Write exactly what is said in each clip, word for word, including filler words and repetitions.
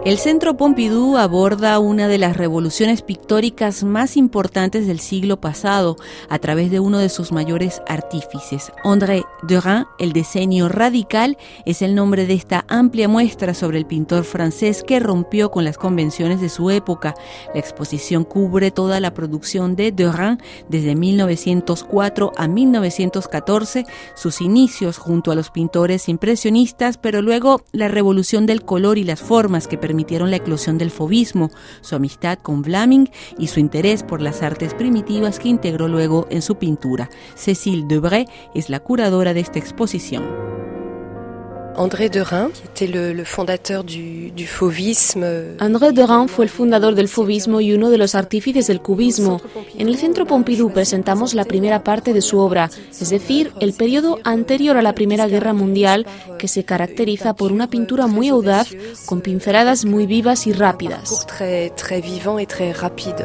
El Centro Pompidou aborda una de las revoluciones pictóricas más importantes del siglo pasado a través de uno de sus mayores artífices. André Derain, el diseño radical, es el nombre de esta amplia muestra sobre el pintor francés que rompió con las convenciones de su época. La exposición cubre toda la producción de Derain desde mil novecientos cuatro a mil novecientos catorce, sus inicios junto a los pintores impresionistas, pero luego la revolución del color y las formas que permitieron la eclosión del fauvismo, su amistad con Vlaminck y su interés por las artes primitivas que integró luego en su pintura. Cécile Debray es la curadora de esta exposición. André Derain, qui était le, le fondateur du, du fauvisme. André Derain fue el fundador del fauvismo y uno de los artífices del cubismo. En el Centro Pompidou presentamos la primera parte de su obra, es decir, el periodo anterior a la Primera Guerra Mundial, que se caracteriza por una pintura muy audaz, con pinceladas muy vivas y rápidas. Très, très vivant et très rapide.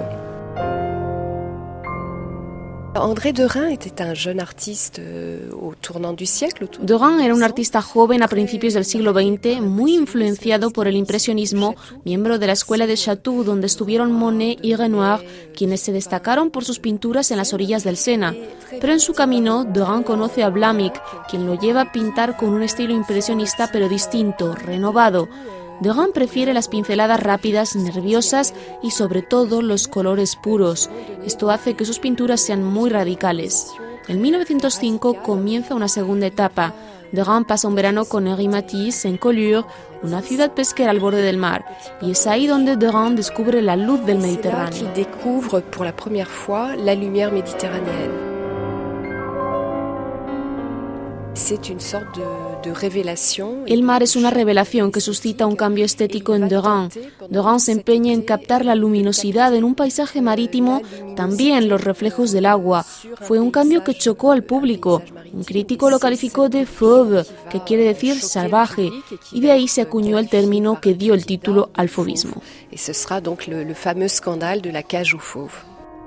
André Derain était un jeune artiste au tournant du siècle. Derain era un artista joven a principios del siglo veinte, muy influenciado por el impresionismo, miembro de la escuela de Chateau, donde estuvieron Monet y Renoir, quienes se destacaron por sus pinturas en las orillas del Sena. Pero en su camino, Derain conoce a Vlaminck, quien lo lleva a pintar con un estilo impresionista pero distinto, renovado. Derain prefiere las pinceladas rápidas, nerviosas y sobre todo los colores puros. Esto hace que sus pinturas sean muy radicales. En mil novecientos cinco comienza una segunda etapa. Derain pasa un verano con Henri Matisse en Collioure, una ciudad pesquera al borde del mar, y es ahí donde Derain descubre la luz del Mediterráneo. Il découvre pour la première fois la lumière méditerranéenne. C'est une sorte de, de révélation. El mar es una revelación que suscita un cambio estético en Derain. Derain se empeña en captar la luminosidad en un paisaje marítimo, también los reflejos del agua. Fue un cambio que chocó al público. Un crítico lo calificó de fauve, que quiere decir salvaje, y de ahí se acuñó el término que dio el título al fauvismo. Et ce sera donc le, le fameux scandale de la cage aux fauves.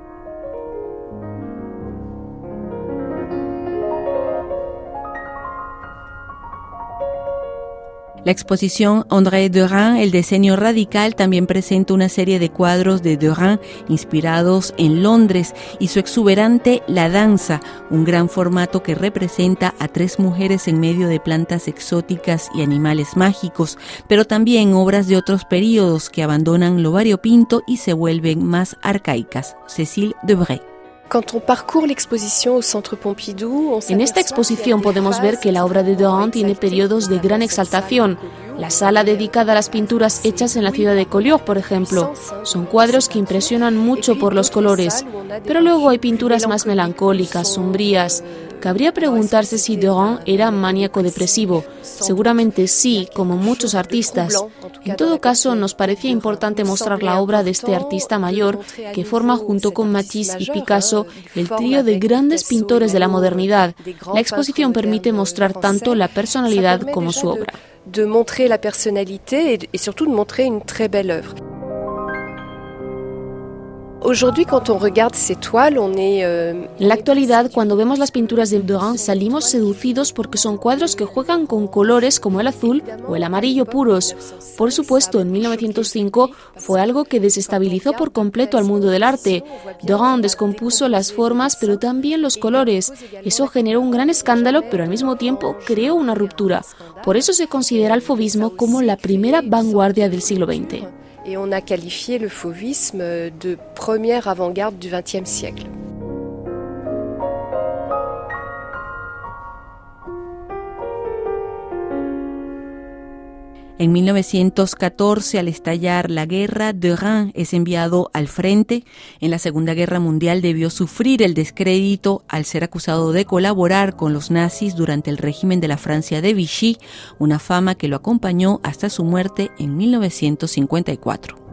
La exposición André Derain, el diseño radical, también presenta una serie de cuadros de Derain inspirados en Londres y su exuberante La Danza, un gran formato que representa a tres mujeres en medio de plantas exóticas y animales mágicos, pero también obras de otros períodos que abandonan lo variopinto y se vuelven más arcaicas. Cécile Debray. En esta exposición podemos ver que la obra de Derain tiene periodos de gran exaltación. La sala dedicada a las pinturas hechas en la ciudad de Collioure, por ejemplo, son cuadros que impresionan mucho por los colores, pero luego hay pinturas más melancólicas, sombrías. Cabría preguntarse si Derain era maníaco depresivo. Seguramente sí, como muchos artistas. En todo caso, nos parecía importante mostrar la obra de este artista mayor que forma junto con Matisse y Picasso el trío de grandes pintores de la modernidad. La exposición permite mostrar tanto la personalidad como su obra. De montrer la personnalité et surtout de montrer une très belle œuvre. Aujourd'hui, quand on regarde ces toiles, on est, euh... En la actualidad, cuando vemos las pinturas de Derain, salimos seducidos porque son cuadros que juegan con colores como el azul o el amarillo puros. Por supuesto, en mil novecientos cinco fue algo que desestabilizó por completo al mundo del arte. Derain descompuso las formas, pero también los colores. Eso generó un gran escándalo, pero al mismo tiempo creó una ruptura. Por eso se considera el fauvismo como la primera vanguardia del siglo veinte. Et on a qualifié le fauvisme de première avant-garde du vingtième siècle. En mil novecientos catorce, al estallar la guerra, Derain es enviado al frente. En la Segunda Guerra Mundial debió sufrir el descrédito al ser acusado de colaborar con los nazis durante el régimen de la Francia de Vichy, una fama que lo acompañó hasta su muerte en mil novecientos cincuenta y cuatro.